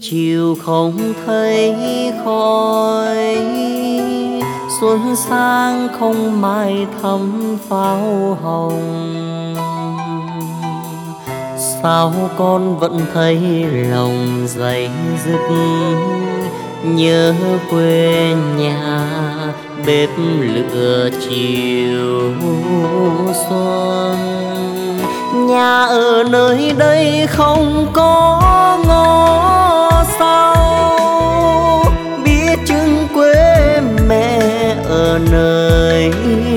chiều không thấy khói, xuân sang không mai thắm pháo hồng. Sao con vẫn thấy lòng dây dứt, nhớ quê nhà bếp lửa chiều xuân. Nhà ở nơi đây không có ngõ sau, biết chừng quê mẹ ở nơi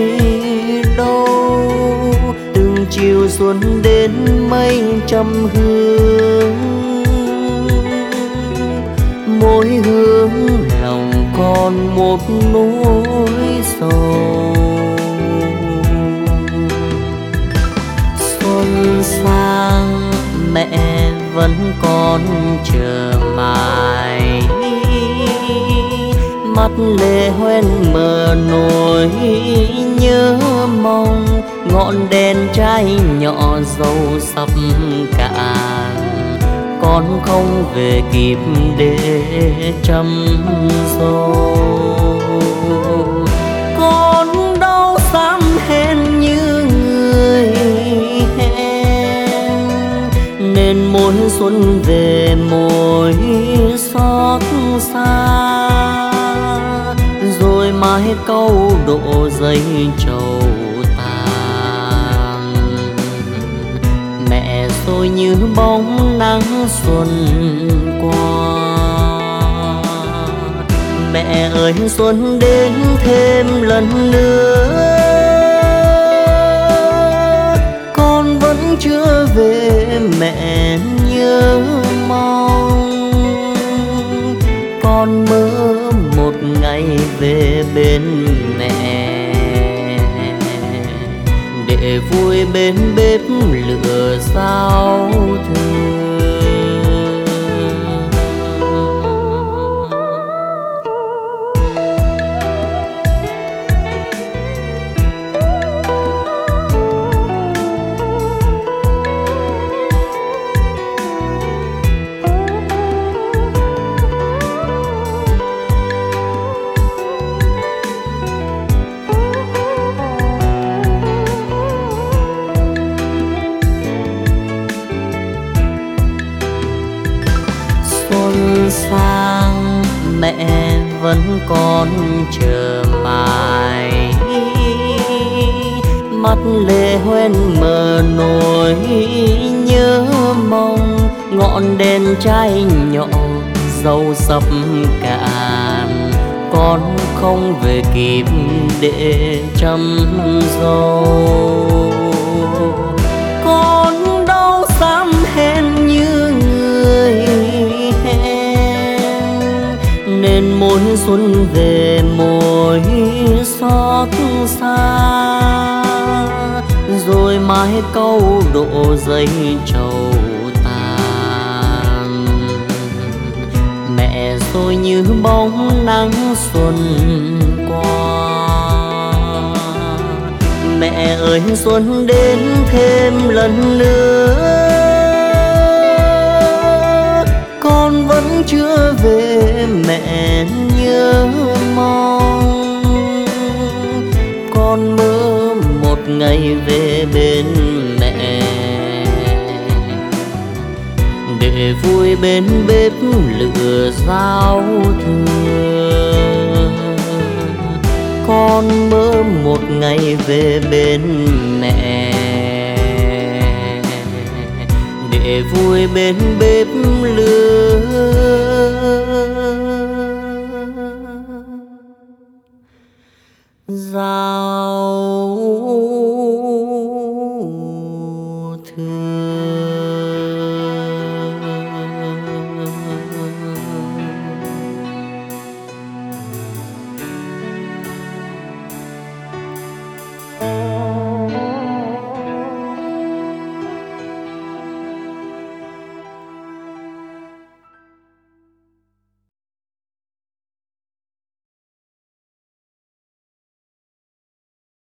đâu. Từng chiều xuân đến mây trăm hương, mỗi hướng lòng còn một nỗi sầu. Xuân sang mẹ vẫn còn chờ mãi, mắt lệ hoen mờ nỗi nhớ mong. Ngọn đèn cháy nhỏ dầu sắp cạn, con không về kịp để chăm dâu. Con đâu dám hẹn như người hẹn, nên mỗi xuân về mỗi xót xa. Rồi mãi câu độ dây trầu tàn, mẹ rồi như bóng nắng xuân qua. Mẹ ơi xuân đến thêm lần nữa, con vẫn chưa về mẹ nhớ mong. Con mơ một ngày về bên mẹ, để vui bên bếp lửa giao thừa. Sang mẹ vẫn còn chờ mãi, mắt lệ hoen mờ nỗi nhớ mong. Ngọn đèn cháy nhỏ dầu sắp cạn, con không về kịp để chăm dâu. Con đâu dám hẹn như người hẹn, nên mỗi xuân về mỗi xót xa. Rồi mãi câu độ dây trầu tàn, mẹ rồi như bóng nắng xuân qua. Mẹ ơi xuân đến thêm lần nữa, con vẫn chưa về mẹ nhớ mong. Con mơ một ngày về bên mẹ, để vui bên bếp lửa giao thừa. Con mơ một ngày về bên mẹ, để vui bên bếp lửa giao thừa.